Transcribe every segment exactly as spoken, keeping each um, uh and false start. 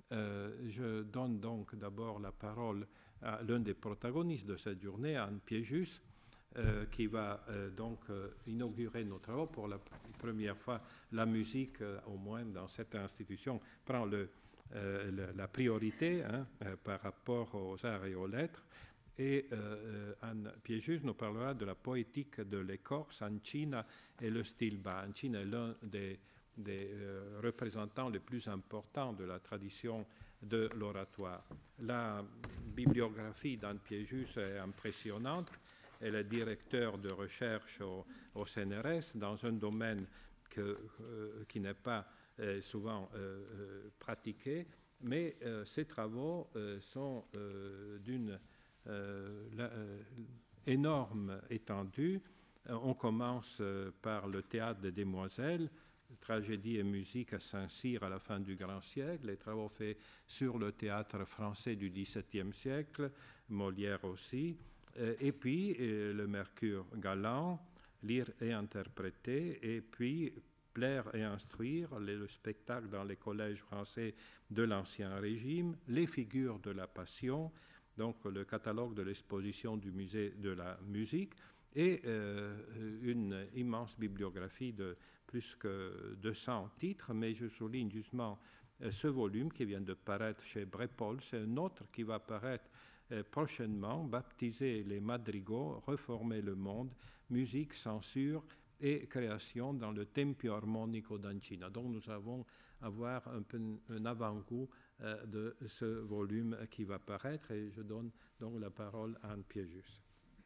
Euh, je donne donc d'abord la parole à l'un des protagonistes de cette journée, Anne Piejus, euh, qui va euh, donc euh, inaugurer nos travaux. Pour la première fois, la musique, euh, au moins dans cette institution, prend le, euh, le, la priorité hein, euh, par rapport aux arts et aux lettres. Et euh, Anne Piejus nous parlera de la poétique de l'écorce, Ancina et le stilba. Ancina est l'un des des euh, représentants les plus importants de la tradition de l'oratoire. La bibliographie d'Anne Piejus est impressionnante. Elle est directeur de recherche au, au C N R S dans un domaine que, euh, qui n'est pas euh, souvent euh, euh, pratiqué, mais euh, ses travaux euh, sont euh, d'une euh, euh, énorme étendue. Euh, on commence euh, par le théâtre des Demoiselles, tragédie et musique à Saint-Cyr à la fin du grand siècle, les travaux faits sur le théâtre français du dix-septième siècle, Molière aussi, et puis le Mercure galant, lire et interpréter, et puis plaire et instruire, le spectacle dans les collèges français de l'Ancien Régime, les figures de la Passion, donc le catalogue de l'exposition du musée de la musique, et euh, une immense bibliographie de plus que deux cents titres, mais je souligne justement euh, ce volume qui vient de paraître chez Brepols, c'est un autre qui va paraître euh, prochainement, baptisé Les Madrigaux, Reformer le monde, musique, censure et création dans le Tempio Armonico d'Ancina. Donc nous avons à voir un peu un avant-goût euh, de ce volume qui va paraître, et je donne donc la parole à Anne Piejus.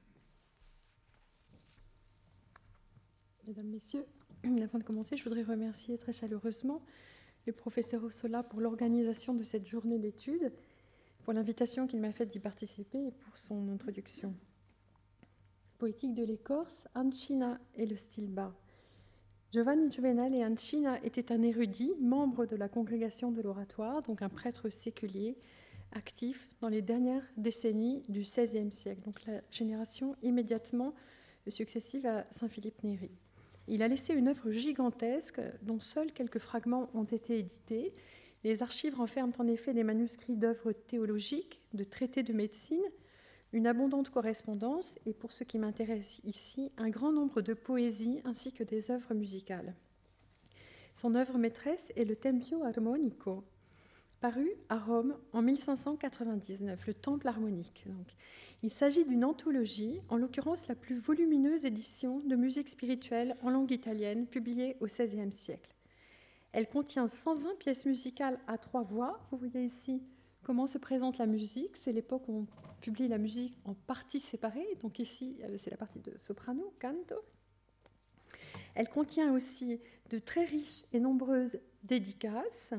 Mesdames, Messieurs, avant de commencer, je voudrais remercier très chaleureusement le professeur Ossola pour l'organisation de cette journée d'études, pour l'invitation qu'il m'a faite d'y participer et pour son introduction. Poétique de l'écorce, Ancina et le stilba. Giovanni Juvenale Ancina était un érudit, membre de la congrégation de l'Oratoire, donc un prêtre séculier, actif dans les dernières décennies du seizième siècle, donc la génération immédiatement successive à Saint-Philippe Néri. Il a laissé une œuvre gigantesque dont seuls quelques fragments ont été édités. Les archives renferment en effet des manuscrits d'œuvres théologiques, de traités de médecine, une abondante correspondance et, pour ce qui m'intéresse ici, un grand nombre de poésies ainsi que des œuvres musicales. Son œuvre maîtresse est le Tempio Armonico, paru à Rome en mille cinq cent quatre-vingt-dix-neuf, le Temple harmonique. Donc, il s'agit d'une anthologie, en l'occurrence la plus volumineuse édition de musique spirituelle en langue italienne, publiée au seizième siècle. Elle contient cent vingt pièces musicales à trois voix. Vous voyez ici comment se présente la musique. C'est l'époque où on publie la musique en parties séparées. Donc ici, c'est la partie de soprano, canto. Elle contient aussi de très riches et nombreuses dédicaces,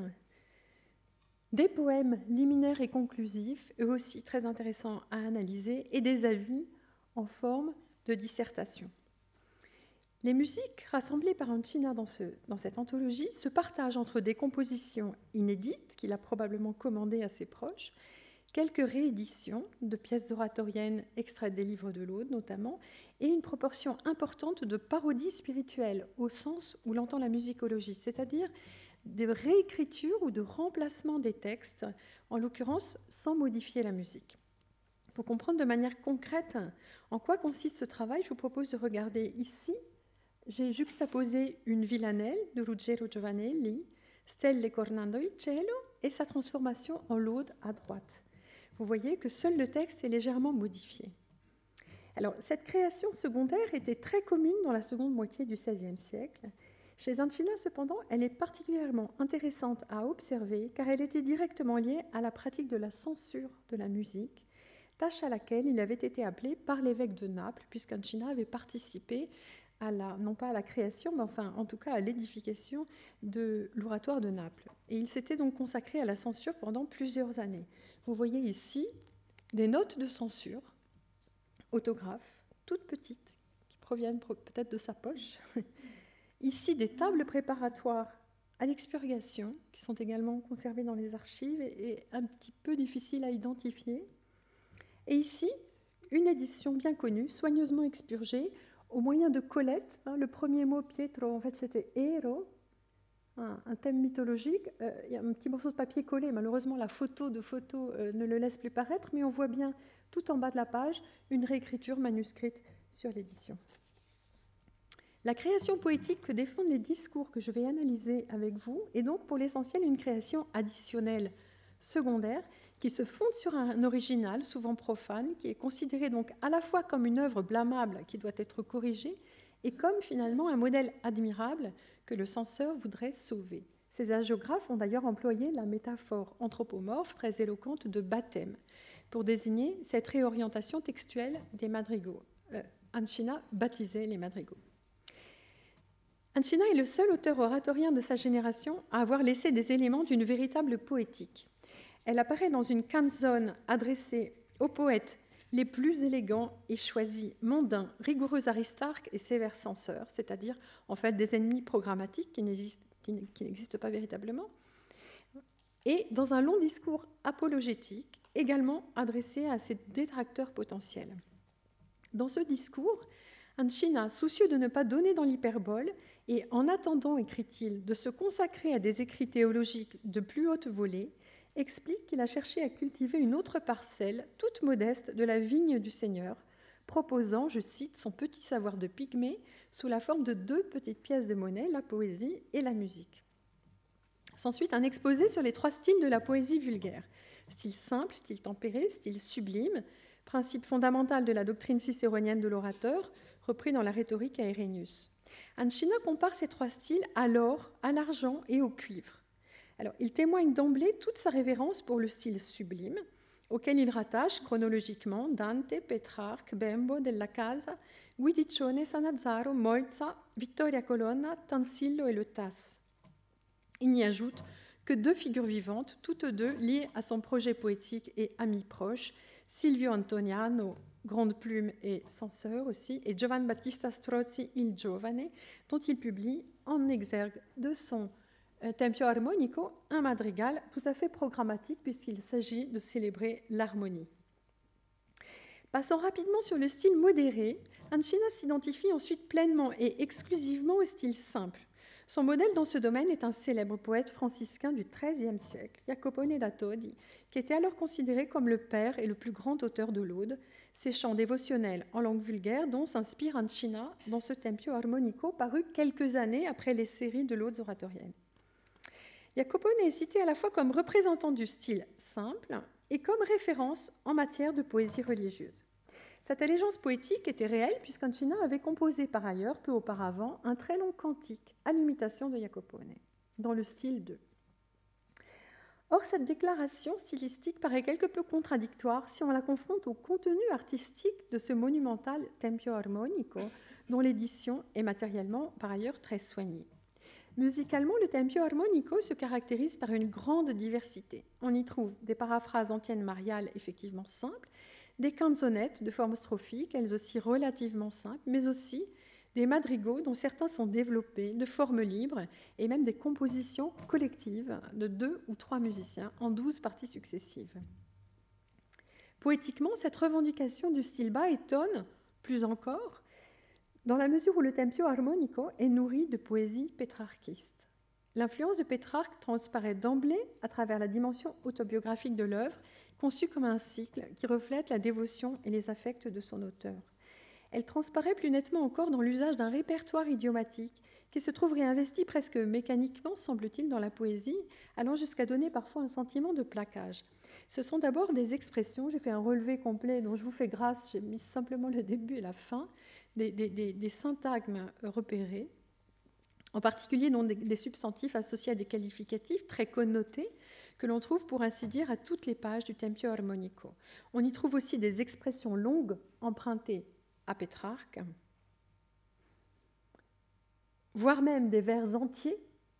des poèmes liminaires et conclusifs, eux aussi très intéressants à analyser, et des avis en forme de dissertation. Les musiques rassemblées par Ancina dans, ce, dans cette anthologie se partagent entre des compositions inédites qu'il a probablement commandées à ses proches, quelques rééditions de pièces oratoriennes extraites des livres de l'Aude notamment, et une proportion importante de parodies spirituelles au sens où l'entend la musicologie, c'est-à-dire des réécritures ou de remplacements des textes, en l'occurrence sans modifier la musique. Pour comprendre de manière concrète en quoi consiste ce travail, je vous propose de regarder ici. J'ai juxtaposé une villanelle de Ruggero Giovanelli, Stelle cornando il cielo, et sa transformation en laude à droite. Vous voyez que seul le texte est légèrement modifié. Alors, cette création secondaire était très commune dans la seconde moitié du seizième siècle. Chez Ancina, cependant, elle est particulièrement intéressante à observer car elle était directement liée à la pratique de la censure de la musique, tâche à laquelle il avait été appelé par l'évêque de Naples, puisqu'Ancina avait participé à la, non pas à la création, mais enfin en tout cas à l'édification de l'oratoire de Naples. Et il s'était donc consacré à la censure pendant plusieurs années. Vous voyez ici des notes de censure, autographes, toutes petites, qui proviennent peut-être de sa poche. Ici, des tables préparatoires à l'expurgation, qui sont également conservées dans les archives et un petit peu difficiles à identifier. Et ici, une édition bien connue, soigneusement expurgée, au moyen de collettes. Hein, le premier mot, Pietro, en fait, c'était ero, un, un thème mythologique. Euh, il y a un petit morceau de papier collé, malheureusement la photo de photo euh, ne le laisse plus paraître, mais on voit bien tout en bas de la page une réécriture manuscrite sur l'édition. La création poétique que défendent les discours que je vais analyser avec vous est donc pour l'essentiel une création additionnelle, secondaire, qui se fonde sur un original, souvent profane, qui est considéré donc à la fois comme une œuvre blâmable qui doit être corrigée et comme finalement un modèle admirable que le censeur voudrait sauver. Ces hagiographes ont d'ailleurs employé la métaphore anthropomorphe très éloquente de baptême pour désigner cette réorientation textuelle des madrigaux. Euh, Ancina baptisait les madrigaux. Ancina est le seul auteur oratorien de sa génération à avoir laissé des éléments d'une véritable poétique. Elle apparaît dans une canzone adressée aux poètes les plus élégants et choisis, mondains, rigoureux Aristarque et sévères censeurs, c'est-à-dire en fait des ennemis programmatiques qui n'existent, qui n'existent pas véritablement, et dans un long discours apologétique, également adressé à ses détracteurs potentiels. Dans ce discours, Ancina, soucieux de ne pas donner dans l'hyperbole, et en attendant, écrit-il, de se consacrer à des écrits théologiques de plus haute volée, explique qu'il a cherché à cultiver une autre parcelle, toute modeste, de la vigne du Seigneur, proposant, je cite, son petit savoir de pygmée sous la forme de deux petites pièces de monnaie, la poésie et la musique. S'ensuit un exposé sur les trois styles de la poésie vulgaire, style simple, style tempéré, style sublime, principe fondamental de la doctrine cicéronienne de l'orateur, repris dans la rhétorique à Irénius. Ancina compare ces trois styles à l'or, à l'argent et au cuivre. Alors, il témoigne d'emblée toute sa révérence pour le style sublime, auquel il rattache chronologiquement Dante, Pétrarque, Bembo, Della Casa, Guidiccione, Sanazzaro, Molza, Vittoria Colonna, Tansillo et le Tasse. Il n'y ajoute que deux figures vivantes, toutes deux liées à son projet poétique et amis proches, Silvio Antoniano, grande plume et censeur aussi, et Giovan Battista Strozzi, il Giovane, dont il publie en exergue de son euh, Tempio Armonico un madrigal tout à fait programmatique puisqu'il s'agit de célébrer l'harmonie. Passant rapidement sur le style modéré, Ancina s'identifie ensuite pleinement et exclusivement au style simple. Son modèle dans ce domaine est un célèbre poète franciscain du treizième siècle, Jacopone da Todi, qui était alors considéré comme le père et le plus grand auteur de l'Aude, ces chants dévotionnels en langue vulgaire dont s'inspire Ancina dans ce Tempio Armonico paru quelques années après les séries de l'Audes oratoriennes. Jacopone est cité à la fois comme représentant du style simple et comme référence en matière de poésie religieuse. Cette allégeance poétique était réelle puisqu'Ancina avait composé par ailleurs, peu auparavant, un très long cantique à l'imitation de Jacopone, dans le style deux. Or, cette déclaration stylistique paraît quelque peu contradictoire si on la confronte au contenu artistique de ce monumental Tempio Armonico, dont l'édition est matériellement par ailleurs très soignée. Musicalement, le Tempio Armonico se caractérise par une grande diversité. On y trouve des paraphrases antiennes mariales effectivement simples, des canzonettes de forme strophique, elles aussi relativement simples, mais aussi des madrigaux dont certains sont développés de forme libre et même des compositions collectives de deux ou trois musiciens en douze parties successives. Poétiquement, cette revendication du style bas étonne plus encore dans la mesure où le Tempio Armonico est nourri de poésie pétrarchiste. L'influence de Pétrarque transparaît d'emblée à travers la dimension autobiographique de l'œuvre, conçue comme un cycle qui reflète la dévotion et les affects de son auteur. Elle transparaît plus nettement encore dans l'usage d'un répertoire idiomatique qui se trouve réinvesti presque mécaniquement, semble-t-il, dans la poésie, allant jusqu'à donner parfois un sentiment de plaquage. Ce sont d'abord des expressions, j'ai fait un relevé complet dont je vous fais grâce, j'ai mis simplement le début et la fin, des, des, des, des syntagmes repérés, en particulier donc des, des substantifs associés à des qualificatifs très connotés, que l'on trouve pour ainsi dire à toutes les pages du Tempio Armonico. On y trouve aussi des expressions longues empruntées à Pétrarque, voire même des vers entiers,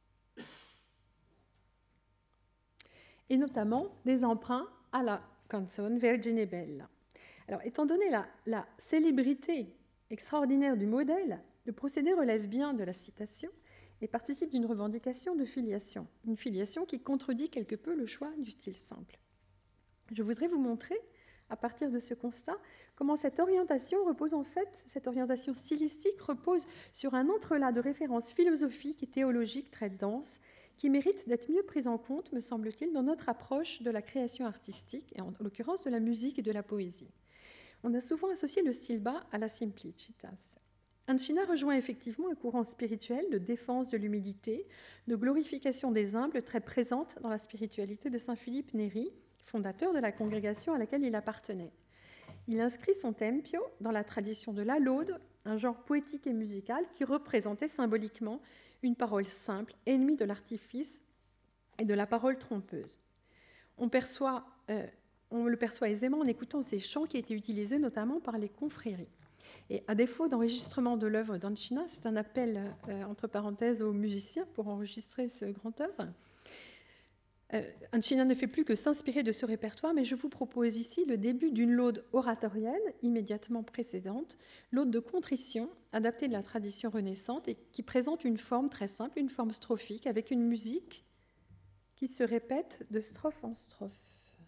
et notamment des emprunts à la canzone Vergine Bella. Alors, étant donné la, la célébrité extraordinaire du modèle, le procédé relève bien de la citation et participe d'une revendication de filiation, une filiation qui contredit quelque peu le choix du style simple. Je voudrais vous montrer, à partir de ce constat, comment cette orientation repose en fait, cette orientation stylistique repose sur un entrelac de références philosophiques et théologiques très denses, qui méritent d'être mieux prises en compte, me semble-t-il, dans notre approche de la création artistique, et en l'occurrence de la musique et de la poésie. On a souvent associé le style bas à la simplicitas. Ancina rejoint effectivement un courant spirituel de défense de l'humilité, de glorification des humbles, très présente dans la spiritualité de saint Philippe Néri, fondateur de la congrégation à laquelle il appartenait. Il inscrit son tempio dans la tradition de la laude, un genre poétique et musical qui représentait symboliquement une parole simple, ennemie de l'artifice et de la parole trompeuse. On, perçoit, euh, on le perçoit aisément en écoutant ces chants qui étaient utilisés notamment par les confréries. Et à défaut d'enregistrement de l'œuvre d'Ancina, c'est un appel, euh, entre parenthèses, aux musiciens pour enregistrer ce grand œuvre. Euh, Ancina ne fait plus que s'inspirer de ce répertoire, mais je vous propose ici le début d'une laude oratorienne immédiatement précédente, laude de contrition, adaptée de la tradition renaissante et qui présente une forme très simple, une forme strophique, avec une musique qui se répète de strophe en strophe.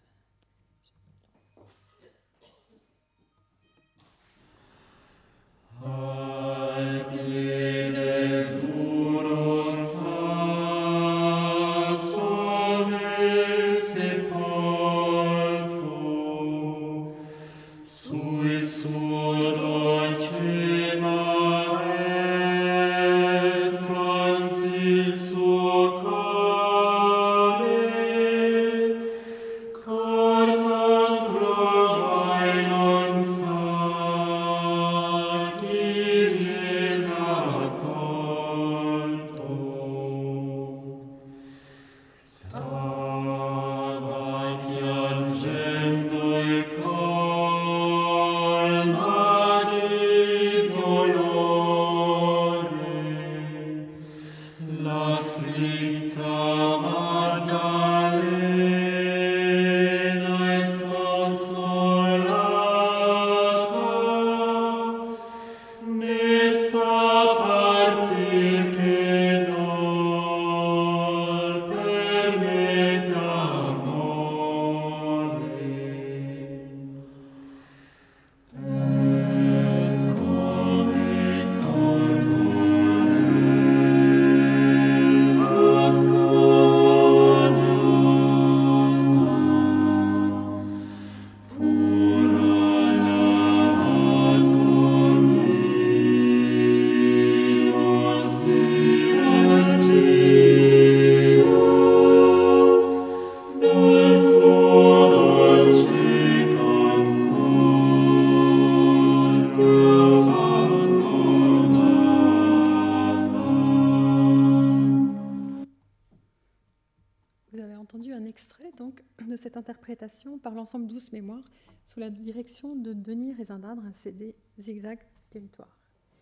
Par l'ensemble Douce Mémoire, sous la direction de Denis Rezindadre, un C D Zigzag Territoire.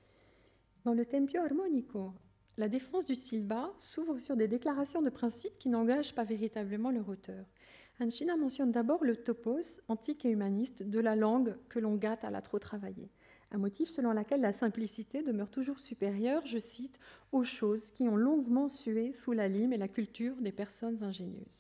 Dans le Tempio Armonico, la défense du style bas s'ouvre sur des déclarations de principes qui n'engagent pas véritablement leur auteur. Ancina mentionne d'abord le topos, antique et humaniste, de la langue que l'on gâte à la trop travailler, un motif selon lequel la simplicité demeure toujours supérieure, je cite, aux choses qui ont longuement sué sous la lime et la culture des personnes ingénieuses.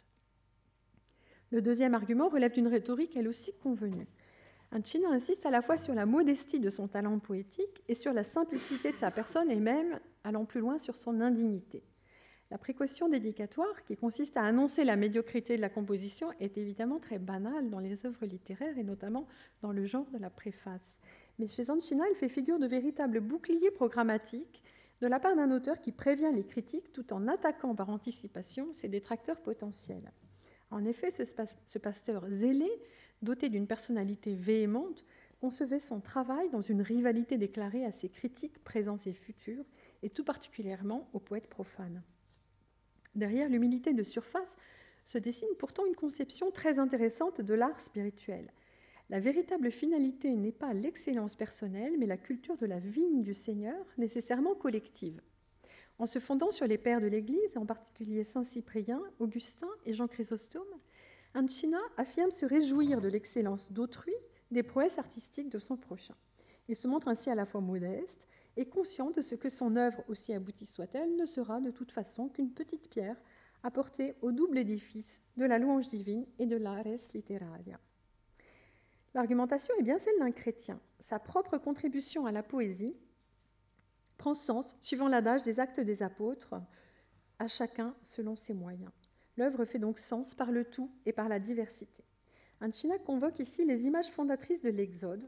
Le deuxième argument relève d'une rhétorique elle aussi convenue. Ancina insiste à la fois sur la modestie de son talent poétique et sur la simplicité de sa personne et même, allant plus loin, sur son indignité. La précaution dédicatoire, qui consiste à annoncer la médiocrité de la composition, est évidemment très banale dans les œuvres littéraires et notamment dans le genre de la préface. Mais chez Ancina, elle fait figure de véritable bouclier programmatique de la part d'un auteur qui prévient les critiques tout en attaquant par anticipation ses détracteurs potentiels. En effet, ce pasteur zélé, doté d'une personnalité véhémente, concevait son travail dans une rivalité déclarée à ses critiques présents et futurs, et tout particulièrement aux poètes profanes. Derrière l'humilité de surface se dessine pourtant une conception très intéressante de l'art spirituel. La véritable finalité n'est pas l'excellence personnelle, mais la culture de la vigne du Seigneur, nécessairement collective. En se fondant sur les pères de l'Église, en particulier saint Cyprien, Augustin et Jean Chrysostome, Ancina affirme se réjouir de l'excellence d'autrui, des prouesses artistiques de son prochain. Il se montre ainsi à la fois modeste et conscient de ce que son œuvre, aussi aboutie soit-elle, ne sera de toute façon qu'une petite pierre apportée au double édifice de la louange divine et de l'ars literaria. L'argumentation est bien celle d'un chrétien. Sa propre contribution à la poésie prend sens suivant l'adage des Actes des Apôtres, à chacun selon ses moyens. L'œuvre fait donc sens par le tout et par la diversité. Anchina convoque ici les images fondatrices de l'Exode,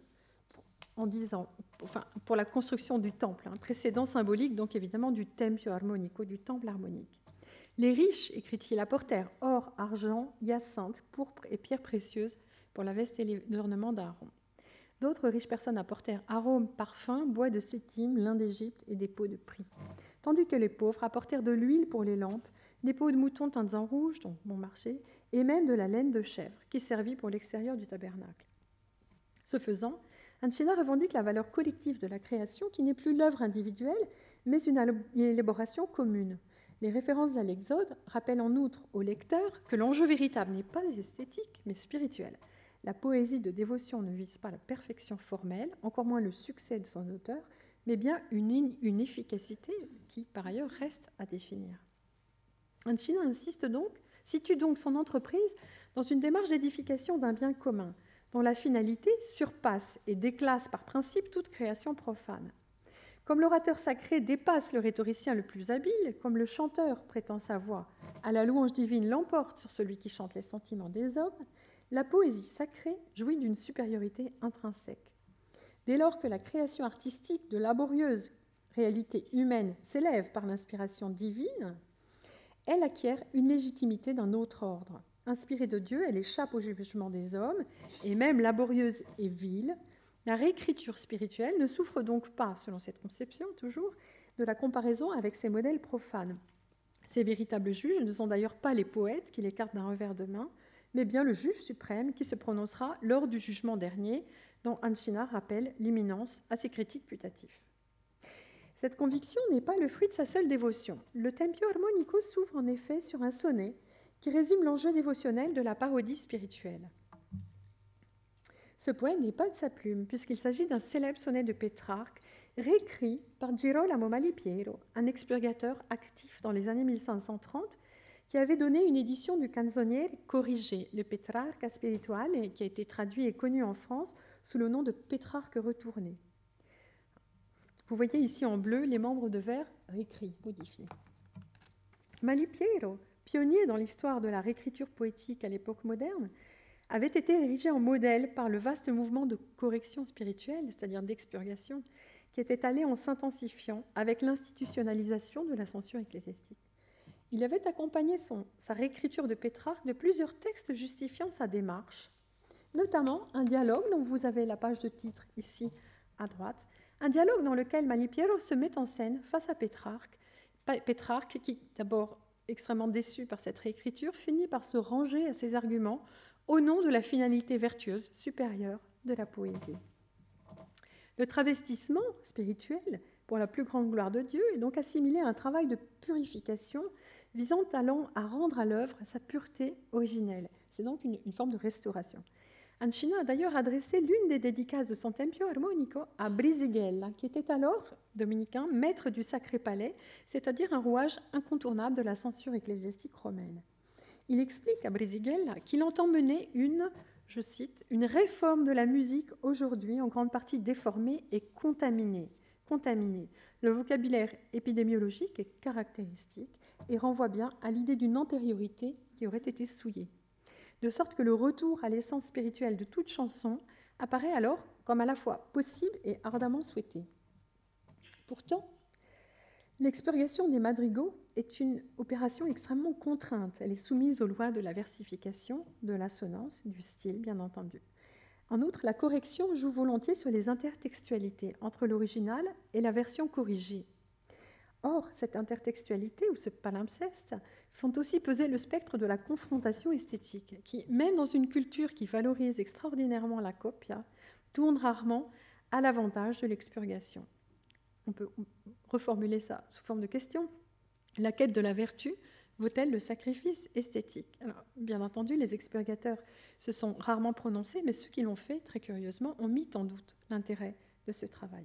en disant, enfin, pour la construction du temple, hein, précédent symbolique donc évidemment du tempio armonico, du temple harmonique. Les riches, écrit-il, apportèrent or, argent, hyacinthe, pourpre et pierres précieuses pour la veste et les ornements d'Aaron. D'autres riches personnes apportèrent arômes, parfums, bois de sétim, lin d'Égypte et des pots de prix. Tandis que les pauvres apportèrent de l'huile pour les lampes, des peaux de mouton teintes en rouge, donc bon marché, et même de la laine de chèvre, qui servit pour l'extérieur du tabernacle. Ce faisant, Anchina revendique la valeur collective de la création qui n'est plus l'œuvre individuelle, mais une élaboration commune. Les références à l'Exode rappellent en outre au lecteur que l'enjeu véritable n'est pas esthétique, mais spirituel. La poésie de dévotion ne vise pas la perfection formelle, encore moins le succès de son auteur, mais bien une, une efficacité qui, par ailleurs, reste à définir. Anchina insiste donc, situe donc son entreprise dans une démarche d'édification d'un bien commun, dont la finalité surpasse et déclasse par principe toute création profane. Comme l'orateur sacré dépasse le rhétoricien le plus habile, comme le chanteur prétend sa voix à la louange divine l'emporte sur celui qui chante les sentiments des hommes, la poésie sacrée jouit d'une supériorité intrinsèque. Dès lors que la création artistique de laborieuse réalité humaine s'élève par l'inspiration divine, elle acquiert une légitimité d'un autre ordre. Inspirée de Dieu, elle échappe au jugement des hommes, et même laborieuse et vile, la réécriture spirituelle ne souffre donc pas, selon cette conception toujours, de la comparaison avec ses modèles profanes. Ces véritables juges ne sont d'ailleurs pas les poètes qui l'écartent d'un revers de main, mais bien le juge suprême qui se prononcera lors du jugement dernier, dont Anchina rappelle l'imminence à ses critiques putatifs. Cette conviction n'est pas le fruit de sa seule dévotion. Le Tempio Armonico s'ouvre en effet sur un sonnet qui résume l'enjeu dévotionnel de la parodie spirituelle. Ce poème n'est pas de sa plume, puisqu'il s'agit d'un célèbre sonnet de Pétrarque, réécrit par Girolamo Malipiero, un expurgateur actif dans les années mille cinq cent trente, qui avait donné une édition du Canzoniere corrigé, le Petrarca spirituale, et qui a été traduit et connu en France sous le nom de Pétrarque retourné. Vous voyez ici en bleu les membres de vers réécrits, modifiés. Malipiero, pionnier dans l'histoire de la réécriture poétique à l'époque moderne, avait été érigé en modèle par le vaste mouvement de correction spirituelle, c'est-à-dire d'expurgation, qui était allé en s'intensifiant avec l'institutionnalisation de la censure ecclésiastique. Il avait accompagné son, sa réécriture de Pétrarque de plusieurs textes justifiant sa démarche, notamment un dialogue dont vous avez la page de titre ici à droite, un dialogue dans lequel Malipiero se met en scène face à Pétrarque, Pétrarque qui, d'abord extrêmement déçu par cette réécriture, finit par se ranger à ses arguments au nom de la finalité vertueuse supérieure de la poésie. Le travestissement spirituel, pour la plus grande gloire de Dieu, est donc assimilé à un travail de purification visant à rendre à l'œuvre sa pureté originelle. C'est donc une, une forme de restauration. Anchina a d'ailleurs adressé l'une des dédicaces de son Tempio Armonico à Brisighella, qui était alors, dominicain, maître du Sacré Palais, c'est-à-dire un rouage incontournable de la censure ecclésiastique romaine. Il explique à Brisighella qu'il entend mener une, je cite, une réforme de la musique aujourd'hui en grande partie déformée et contaminée. contaminée. Le vocabulaire épidémiologique est caractéristique et renvoie bien à l'idée d'une antériorité qui aurait été souillée. De sorte que le retour à l'essence spirituelle de toute chanson apparaît alors comme à la fois possible et ardemment souhaité. Pourtant, l'expurgation des madrigaux est une opération extrêmement contrainte. Elle est soumise aux lois de la versification, de l'assonance, du style, bien entendu. En outre, la correction joue volontiers sur les intertextualités entre l'original et la version corrigée. Or, cette intertextualité ou ce palimpseste font aussi peser le spectre de la confrontation esthétique, qui, même dans une culture qui valorise extraordinairement la copia, tourne rarement à l'avantage de l'expurgation. On peut reformuler ça sous forme de question. La quête de la vertu vaut-elle le sacrifice esthétique? Alors, bien entendu, les expurgateurs se sont rarement prononcés, mais ceux qui l'ont fait, très curieusement, ont mis en doute l'intérêt de ce travail.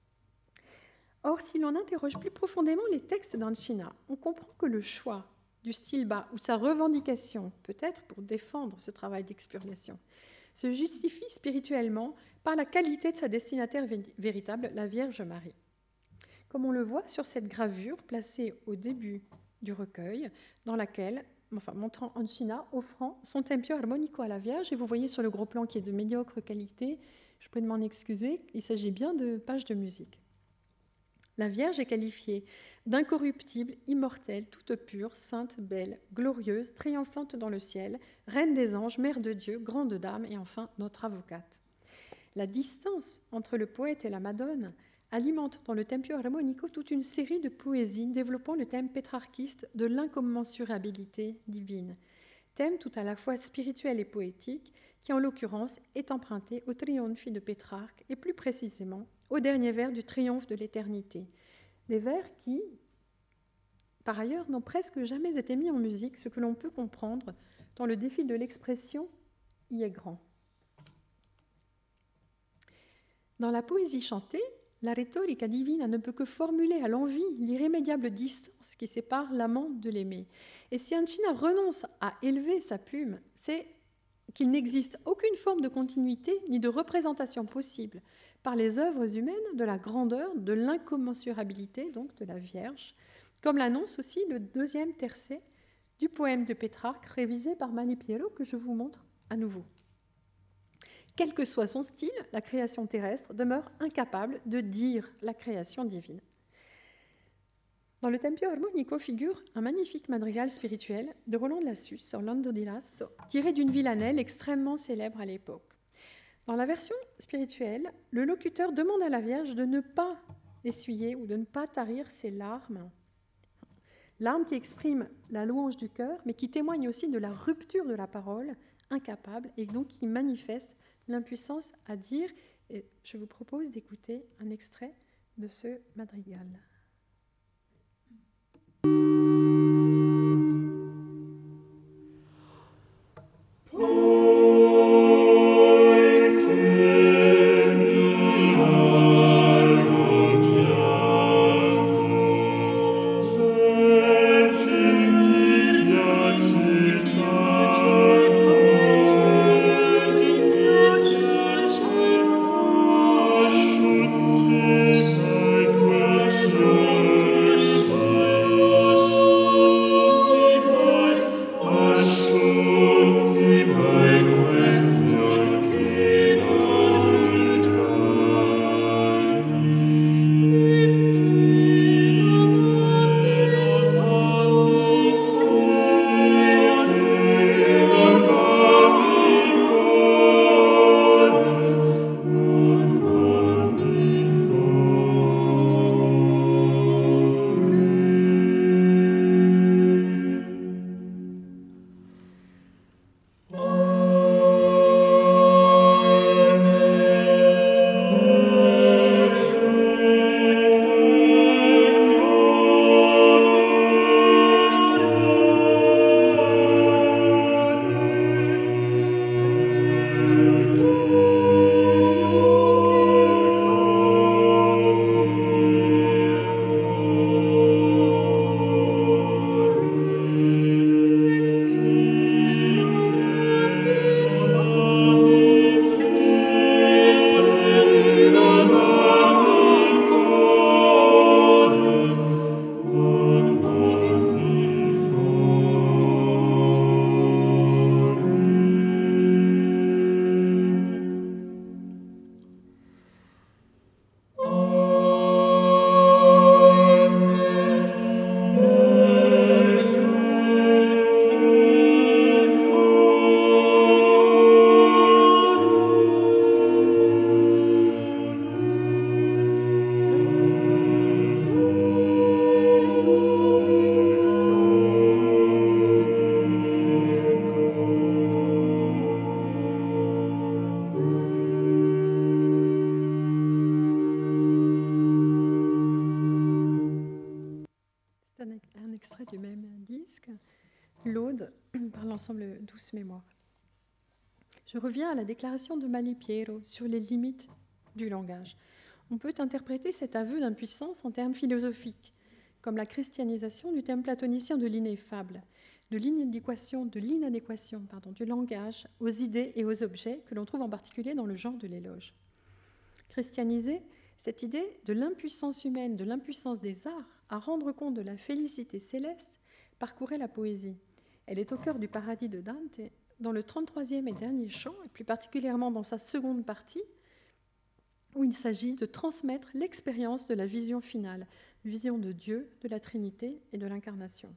Or, si l'on interroge plus profondément les textes d'Anchina, on comprend que le choix du style bas ou sa revendication, peut-être pour défendre ce travail d'expurgation, se justifie spirituellement par la qualité de sa destinataire véritable, la Vierge Marie. Comme on le voit sur cette gravure placée au début du recueil, dans laquelle, enfin, montrant Ancina offrant son tempio harmonico à la Vierge. Et vous voyez sur le gros plan qui est de médiocre qualité, je prie de m'en excuser, il s'agit bien de pages de musique. La Vierge est qualifiée d'incorruptible, immortelle, toute pure, sainte, belle, glorieuse, triomphante dans le ciel, reine des anges, mère de Dieu, grande dame et enfin notre avocate. La distance entre le poète et la Madone alimente dans le Tempio Harmonico toute une série de poésies développant le thème pétrarchiste de l'incommensurabilité divine, thème tout à la fois spirituel et poétique qui en l'occurrence est emprunté au Trionfi de Pétrarque et plus précisément au dernier vers du Triomphe de l'éternité. Des vers qui, par ailleurs, n'ont presque jamais été mis en musique, ce que l'on peut comprendre tant le défi de l'expression y est grand. Dans la poésie chantée, la rhétorica divina ne peut que formuler à l'envi l'irrémédiable distance qui sépare l'amant de l'aimé. Et si Ancina renonce à élever sa plume, c'est qu'il n'existe aucune forme de continuité ni de représentation possible par les œuvres humaines de la grandeur, de l'incommensurabilité, donc de la Vierge, comme l'annonce aussi le deuxième tercet du poème de Pétrarque révisé par Malipiero que je vous montre à nouveau. Quel que soit son style, la création terrestre demeure incapable de dire la création divine. Dans le Tempio Harmonico figure un magnifique madrigal spirituel de Roland de Lassus, Orlando di Lasso, tiré d'une villanelle extrêmement célèbre à l'époque. Dans la version spirituelle, le locuteur demande à la Vierge de ne pas essuyer ou de ne pas tarir ses larmes. Larmes qui expriment la louange du cœur, mais qui témoignent aussi de la rupture de la parole, incapable, et donc qui manifeste l'impuissance à dire. Et je vous propose d'écouter un extrait de ce madrigal. L'ensemble Douce Mémoire. Je reviens à la déclaration de Malipiero sur les limites du langage. On peut interpréter cet aveu d'impuissance en termes philosophiques, comme la christianisation du thème platonicien de l'ineffable, de l'inadéquation, de l'inadéquation pardon, du langage aux idées et aux objets que l'on trouve en particulier dans le genre de l'éloge. Christianiser, cette idée de l'impuissance humaine, de l'impuissance des arts à rendre compte de la félicité céleste, parcourait la poésie. Elle est au cœur du paradis de Dante, dans le trente-troisième et dernier chant, et plus particulièrement dans sa seconde partie, où il s'agit de transmettre l'expérience de la vision finale, vision de Dieu, de la Trinité et de l'incarnation.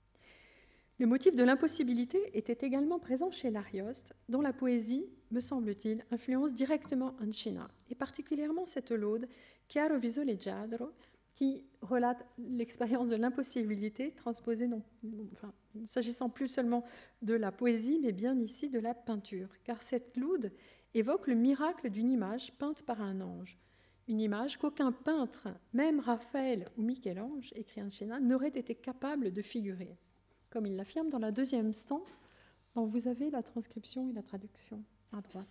Le motif de l'impossibilité était également présent chez l'Arioste, dont la poésie, me semble-t-il, influence directement Ancina, et particulièrement cette laude « Chiaro viso leggiadro » qui relate l'expérience de l'impossibilité transposée, non, enfin, s'agissant plus seulement de la poésie, mais bien ici de la peinture, car cette laude évoque le miracle d'une image peinte par un ange, une image qu'aucun peintre, même Raphaël ou Michel-Ange, écrit Ancina, n'aurait été capable de figurer, comme il l'affirme dans la deuxième stance, dont vous avez la transcription et la traduction à droite.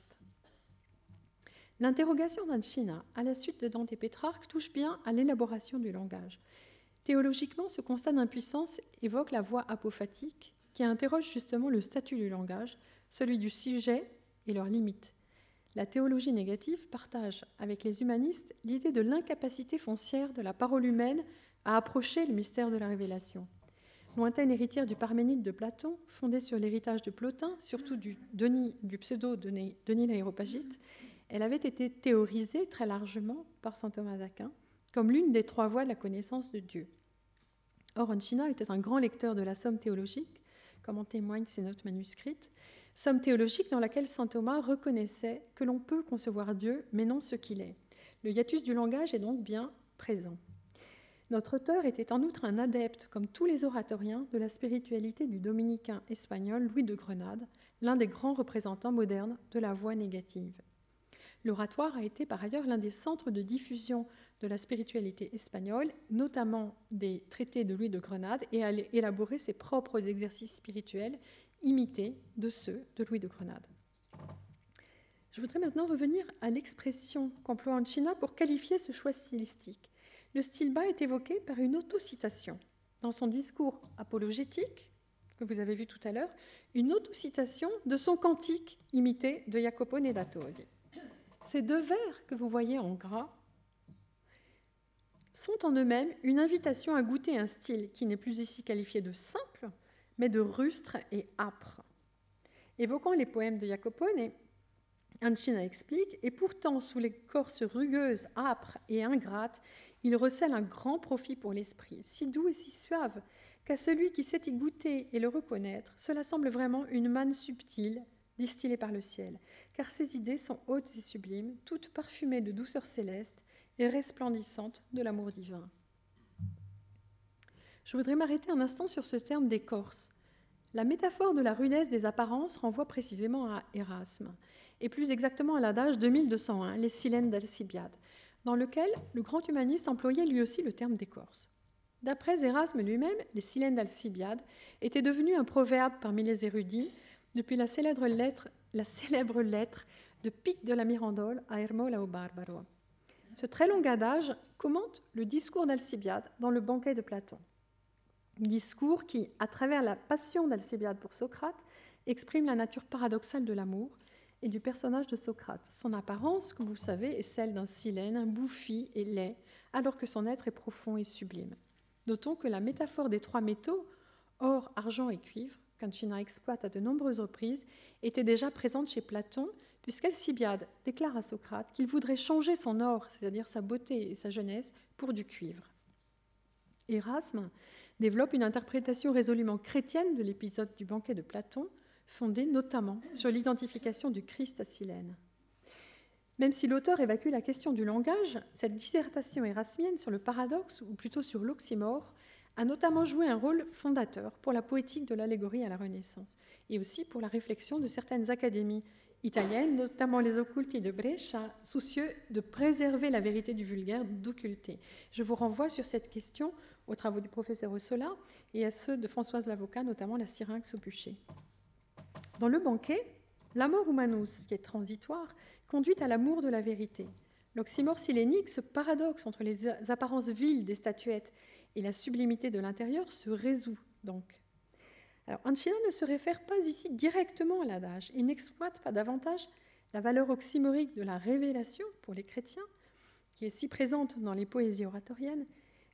L'interrogation d'Ancina, à la suite de Dante et Pétrarque, touche bien à l'élaboration du langage. Théologiquement, ce constat d'impuissance évoque la voie apophatique qui interroge justement le statut du langage, celui du sujet et leurs limites. La théologie négative partage avec les humanistes l'idée de l'incapacité foncière de la parole humaine à approcher le mystère de la révélation. Lointaine héritière du Parménide de Platon, fondée sur l'héritage de Plotin, surtout du, Denis, du pseudo-Denis l'Aréopagite, elle avait été théorisée très largement par saint Thomas d'Aquin comme l'une des trois voies de la connaissance de Dieu. Or, Ancina était un grand lecteur de la Somme théologique, comme en témoignent ses notes manuscrites, Somme théologique dans laquelle saint Thomas reconnaissait que l'on peut concevoir Dieu, mais non ce qu'il est. Le hiatus du langage est donc bien présent. Notre auteur était en outre un adepte, comme tous les oratoriens, de la spiritualité du dominicain espagnol Louis de Grenade, l'un des grands représentants modernes de la voie négative. L'oratoire a été par ailleurs l'un des centres de diffusion de la spiritualité espagnole, notamment des traités de Louis de Grenade, et a élaboré ses propres exercices spirituels, imités de ceux de Louis de Grenade. Je voudrais maintenant revenir à l'expression qu'emploie Ancina pour qualifier ce choix stylistique. Le style bas est évoqué par une autocitation. Dans son discours apologétique, que vous avez vu tout à l'heure, une autocitation de son cantique imité de Jacopo Nedatodi. Ces deux vers que vous voyez en gras sont en eux-mêmes une invitation à goûter un style qui n'est plus ici qualifié de simple, mais de rustre et âpre. Évoquant les poèmes de Jacopone, Ancina explique « Et pourtant, sous l'écorce rugueuse, âpre et ingrate, il recèle un grand profit pour l'esprit, si doux et si suave, qu'à celui qui sait y goûter et le reconnaître, cela semble vraiment une manne subtile, distillée par le ciel, car ses idées sont hautes et sublimes, toutes parfumées de douceur céleste et resplendissantes de l'amour divin. » Je voudrais m'arrêter un instant sur ce terme d'écorce. La métaphore de la rudesse des apparences renvoie précisément à Erasme, et plus exactement à l'adage deux mille deux cent un, les Silènes d'Alcibiade, dans lequel le grand humaniste employait lui aussi le terme d'écorce. D'après Erasme lui-même, les Silènes d'Alcibiade étaient devenus un proverbe parmi les érudits depuis la célèbre lettre, la célèbre lettre de Pic de la Mirandole à Ermola o Barbaro. Ce très long adage commente le discours d'Alcibiade dans le banquet de Platon. Discours qui, à travers la passion d'Alcibiade pour Socrate, exprime la nature paradoxale de l'amour et du personnage de Socrate. Son apparence, comme vous le savez, est celle d'un silène, bouffi et laid, alors que son être est profond et sublime. Notons que la métaphore des trois métaux, or, argent et cuivre, qu'Ancina exploite à de nombreuses reprises, était déjà présente chez Platon, puisqu'Alcibiade déclare à Socrate qu'il voudrait changer son or, c'est-à-dire sa beauté et sa jeunesse, pour du cuivre. Erasme développe une interprétation résolument chrétienne de l'épisode du banquet de Platon, fondée notamment sur l'identification du Christ à Silène. Même si l'auteur évacue la question du langage, cette dissertation érasmienne sur le paradoxe, ou plutôt sur l'oxymore, a notamment joué un rôle fondateur pour la poétique de l'allégorie à la Renaissance, et aussi pour la réflexion de certaines académies italiennes, notamment les occulti de Brescia, soucieux de préserver la vérité du vulgaire, d'occulter. Je vous renvoie sur cette question aux travaux du professeur Ossola et à ceux de Françoise Lavocat, notamment la Syrinx au bûcher. Dans le banquet, l'amor humanus, qui est transitoire, conduit à l'amour de la vérité. L'oxymore silénique, ce paradoxe entre les apparences viles des statuettes et la sublimité de l'intérieur, se résout donc. Alors, Ancina ne se réfère pas ici directement à l'adage. Il n'exploite pas davantage la valeur oxymorique de la révélation pour les chrétiens, qui est si présente dans les poésies oratoriennes,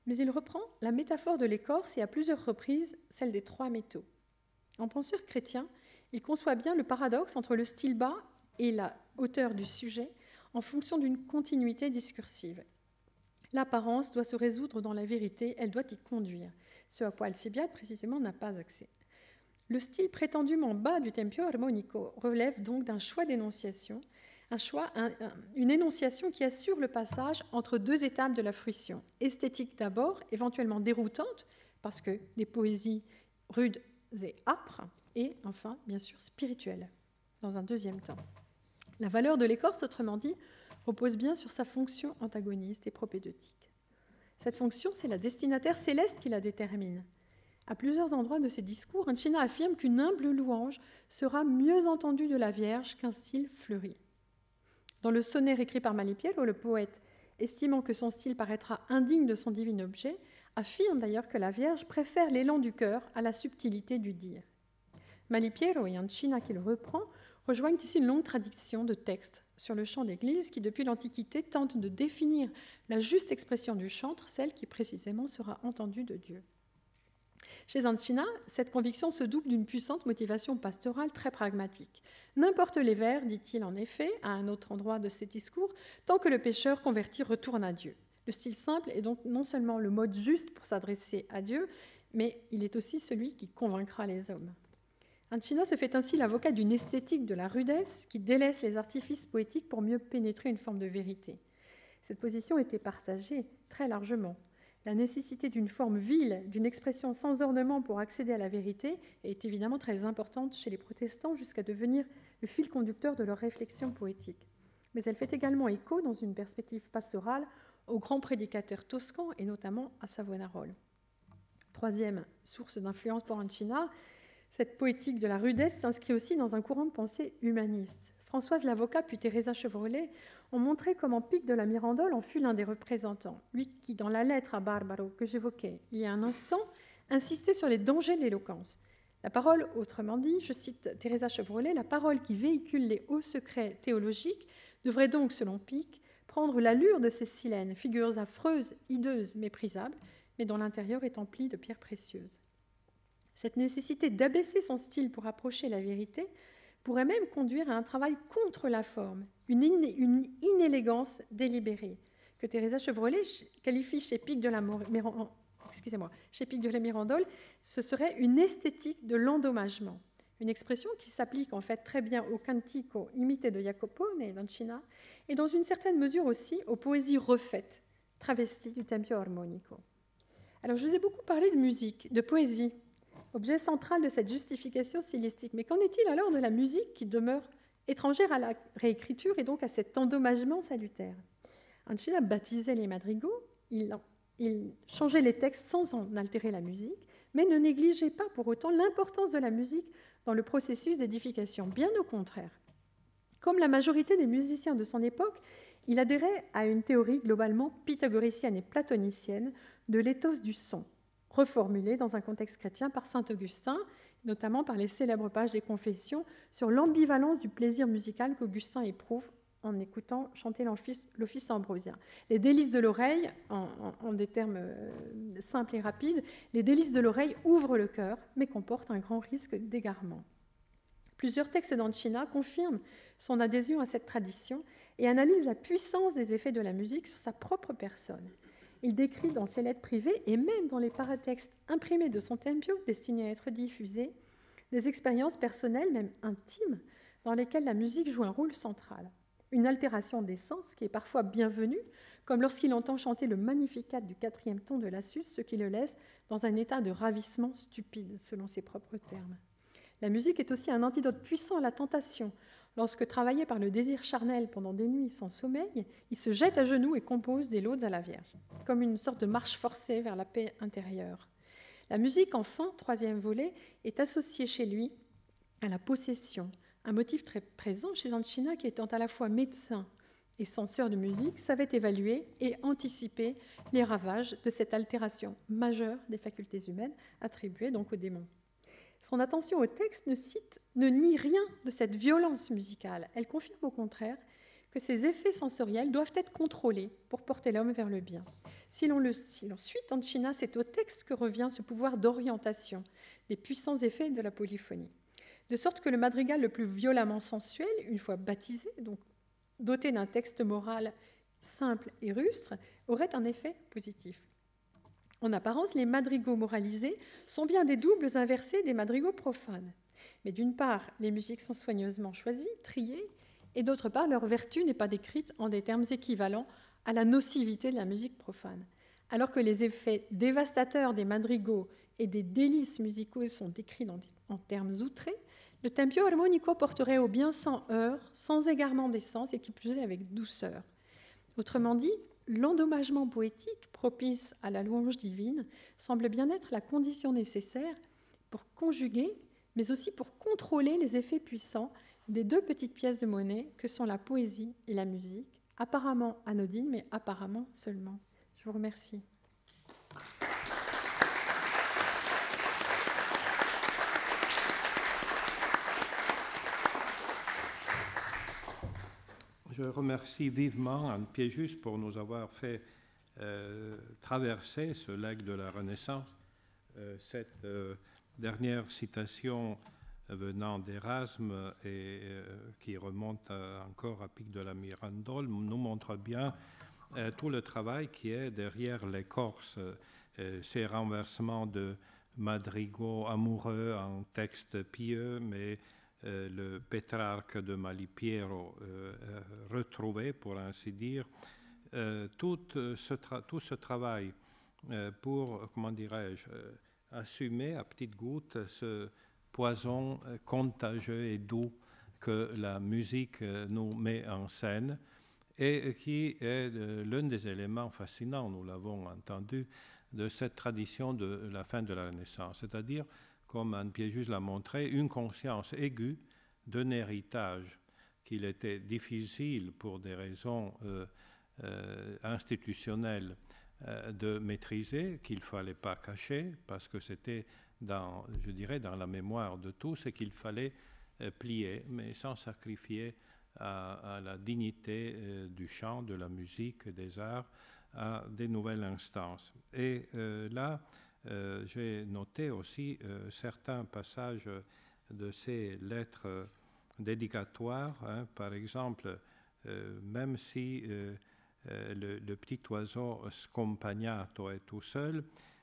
Mais il reprend la métaphore de l'écorce et à plusieurs reprises celle des trois métaux. En penseur chrétien, il conçoit bien le paradoxe entre le style bas et la hauteur du sujet en fonction d'une continuité discursive. L'apparence doit se résoudre dans la vérité, elle doit y conduire, ce à quoi Alcibiade précisément n'a pas accès. Le style prétendument bas du Tempio Armonico relève donc d'un choix d'énonciation, un choix, un, un, une énonciation qui assure le passage entre deux étapes de la fruition, esthétique d'abord, éventuellement déroutante, parce que des poésies rudes et âpres, et enfin, bien sûr, spirituelles, dans un deuxième temps. La valeur de l'écorce, autrement dit, repose bien sur sa fonction antagoniste et propédeutique. Cette fonction, c'est la destinataire céleste qui la détermine. À plusieurs endroits de ses discours, Ancina affirme qu'une humble louange sera mieux entendue de la Vierge qu'un style fleuri. Dans le sonnet écrit par Malipiero, le poète, estimant que son style paraîtra indigne de son divin objet, affirme d'ailleurs que la Vierge préfère l'élan du cœur à la subtilité du dire. Malipiero et Ancina, qui le reprend, rejoignent ici une longue tradition de textes sur le chant d'église qui, depuis l'Antiquité, tente de définir la juste expression du chantre, celle qui précisément sera entendue de Dieu. Chez Ancina, cette conviction se double d'une puissante motivation pastorale très pragmatique. N'importe les vers, dit-il en effet, à un autre endroit de ses discours, tant que le pécheur converti retourne à Dieu. Le style simple est donc non seulement le mode juste pour s'adresser à Dieu, mais il est aussi celui qui convaincra les hommes. Ancina se fait ainsi l'avocat d'une esthétique de la rudesse qui délaisse les artifices poétiques pour mieux pénétrer une forme de vérité. Cette position était partagée très largement. La nécessité d'une forme vile, d'une expression sans ornement pour accéder à la vérité est évidemment très importante chez les protestants jusqu'à devenir le fil conducteur de leur réflexion poétique. Mais elle fait également écho, dans une perspective pastorale, aux grands prédicateurs toscans et notamment à Savonarole. Troisième source d'influence pour Ancina, cette poétique de la rudesse s'inscrit aussi dans un courant de pensée humaniste. Françoise Lavocat puis Teresa Chevrolet ont montré comment Pic de la Mirandole en fut l'un des représentants, lui qui, dans la lettre à Barbaro que j'évoquais il y a un instant, insistait sur les dangers de l'éloquence. La parole, autrement dit, je cite Teresa Chevrolet, la parole qui véhicule les hauts secrets théologiques devrait donc, selon Pic, prendre l'allure de ces silènes, figures affreuses, hideuses, méprisables, mais dont l'intérieur est empli de pierres précieuses. Cette nécessité d'abaisser son style pour approcher la vérité pourrait même conduire à un travail contre la forme, une, in, une inélégance délibérée, que Teresa Chevrolet qualifie chez Pic de la, Mirandole, excusez-moi, chez Pic de la Mirandole, ce serait une esthétique de l'endommagement, une expression qui s'applique en fait très bien au cantico imité de Jacopone et d'Ancina, et dans une certaine mesure aussi aux poésies refaites, travesties du Tempio Armonico. Alors je vous ai beaucoup parlé de musique, de poésie, objet central de cette justification stylistique. Mais qu'en est-il alors de la musique qui demeure étrangère à la réécriture et donc à cet endommagement salutaire? Ancina baptisait les madrigaux, il, il changeait les textes sans en altérer la musique, mais ne négligeait pas pour autant l'importance de la musique dans le processus d'édification. Bien au contraire. Comme la majorité des musiciens de son époque, il adhérait à une théorie globalement pythagoricienne et platonicienne de l'éthos du son, reformulée dans un contexte chrétien par saint Augustin, notamment par les célèbres pages des Confessions sur l'ambivalence du plaisir musical qu'Augustin éprouve en écoutant chanter l'office ambrosien. Les délices de l'oreille, en, en, en des termes simples et rapides, les délices de l'oreille ouvrent le cœur, mais comportent un grand risque d'égarement. Plusieurs textes d'Ancina confirment son adhésion à cette tradition et analysent la puissance des effets de la musique sur sa propre personne. Il décrit dans ses lettres privées et même dans les paratextes imprimés de son Tempio, destinés à être diffusés, des expériences personnelles, même intimes, dans lesquelles la musique joue un rôle central. Une altération des sens qui est parfois bienvenue, comme lorsqu'il entend chanter le Magnificat du quatrième ton de Lassus, ce qui le laisse dans un état de ravissement stupide, selon ses propres termes. La musique est aussi un antidote puissant à la tentation. Lorsque, travaillé par le désir charnel pendant des nuits sans sommeil, il se jette à genoux et compose des laudes à la Vierge, comme une sorte de marche forcée vers la paix intérieure. La musique, enfin, troisième volet, est associée chez lui à la possession, un motif très présent chez Ancina qui, étant à la fois médecin et censeur de musique, savait évaluer et anticiper les ravages de cette altération majeure des facultés humaines attribuée donc aux démons. Son attention au texte ne cite, ne nie rien de cette violence musicale. Elle confirme au contraire que ces effets sensoriels doivent être contrôlés pour porter l'homme vers le bien. Si l'on, le, si l'on suit Tanchina, c'est au texte que revient ce pouvoir d'orientation des puissants effets de la polyphonie. De sorte que le madrigal le plus violemment sensuel, une fois baptisé, donc doté d'un texte moral simple et rustre, aurait un effet positif. En apparence, les madrigaux moralisés sont bien des doubles inversés des madrigaux profanes. Mais d'une part, les musiques sont soigneusement choisies, triées, et d'autre part, leur vertu n'est pas décrite en des termes équivalents à la nocivité de la musique profane. Alors que les effets dévastateurs des madrigaux et des délices musicaux sont décrits en, en termes outrés, le tempio harmonico porterait au bien sans heurts, sans égarement des sens et qui plus est avec douceur. Autrement dit, l'endommagement poétique propice à la louange divine semble bien être la condition nécessaire pour conjuguer, mais aussi pour contrôler les effets puissants des deux petites pièces de monnaie que sont la poésie et la musique, apparemment anodines, mais apparemment seulement. Je vous remercie. Je remercie vivement Anne Piéjus pour nous avoir fait euh, traverser ce legs de la Renaissance. Euh, cette euh, dernière citation venant d'Erasme et euh, qui remonte à, encore à Pic de la Mirandole nous montre bien euh, tout le travail qui est derrière l'écorce, euh, ces renversements de madrigaux amoureux en texte pieux, mais euh, le Pétrarque de Malipiero euh, euh, retrouvé, pour ainsi dire, euh, tout, ce tra- tout ce travail euh, pour, comment dirais-je, euh, assumer à petites gouttes ce poison contagieux et doux que la musique nous met en scène et qui est l'un des éléments fascinants, nous l'avons entendu, de cette tradition de la fin de la Renaissance. C'est-à-dire, comme Anne Piéjus l'a montré, une conscience aiguë d'un héritage qu'il était difficile, pour des raisons euh, euh, institutionnelles, euh, de maîtriser, qu'il ne fallait pas cacher, parce que c'était dans, je dirais, dans la mémoire de tous, et qu'il fallait euh, plier, mais sans sacrifier à, à la dignité euh, du chant, de la musique, des arts, à des nouvelles instances. Et euh, là, euh, j'ai noté aussi euh, certains passages de ces lettres euh, dédicatoires, hein, par exemple, euh, même si euh, euh, le, le petit oiseau scompagnato est tout seul,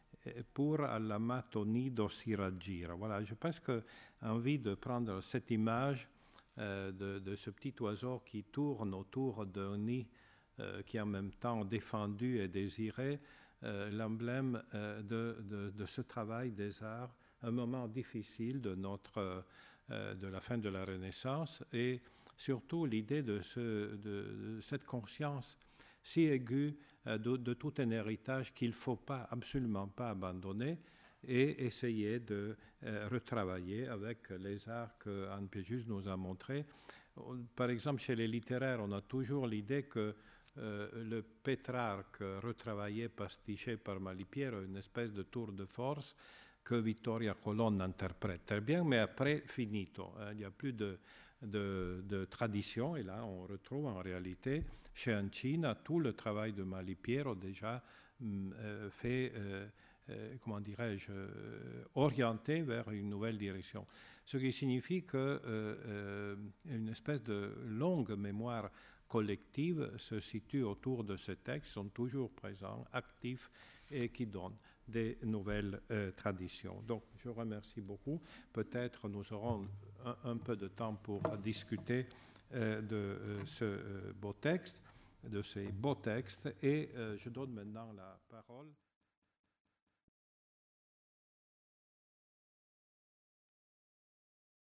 pour all'amato nido si raggira. Voilà, je pense que envie de prendre cette image euh, de, de ce petit oiseau qui tourne autour d'un nid euh, qui est en même temps défendu et désiré, euh, l'emblème euh, de, de, de ce travail des arts, un moment difficile de, notre, euh, de la fin de la Renaissance, et surtout l'idée de, ce, de, de cette conscience si aiguë de, de tout un héritage qu'il ne faut pas, absolument pas abandonner, et essayer de euh, retravailler avec les arts que Anne Piéjus nous a montrés. Par exemple, chez les littéraires, on a toujours l'idée que euh, le Pétrarque retravaillé, pastiché par Malipiero, une espèce de tour de force que Vittoria Colonna interprète très bien, mais après, finito. Il n'y a plus de, de, de tradition, et là, on retrouve en réalité chez Ancina tout le travail de Malipiero déjà euh, fait, euh, euh, comment dirais-je, euh, orienté vers une nouvelle direction. Ce qui signifie qu'une euh, euh, espèce de longue mémoire collective se situe autour de ce texte, sont toujours présents, actifs, et qui donnent des nouvelles euh, traditions. Donc, je remercie beaucoup. Peut-être nous aurons un, un peu de temps pour discuter euh, de euh, ce euh, beau texte, de ces beaux textes, et euh, je donne maintenant la parole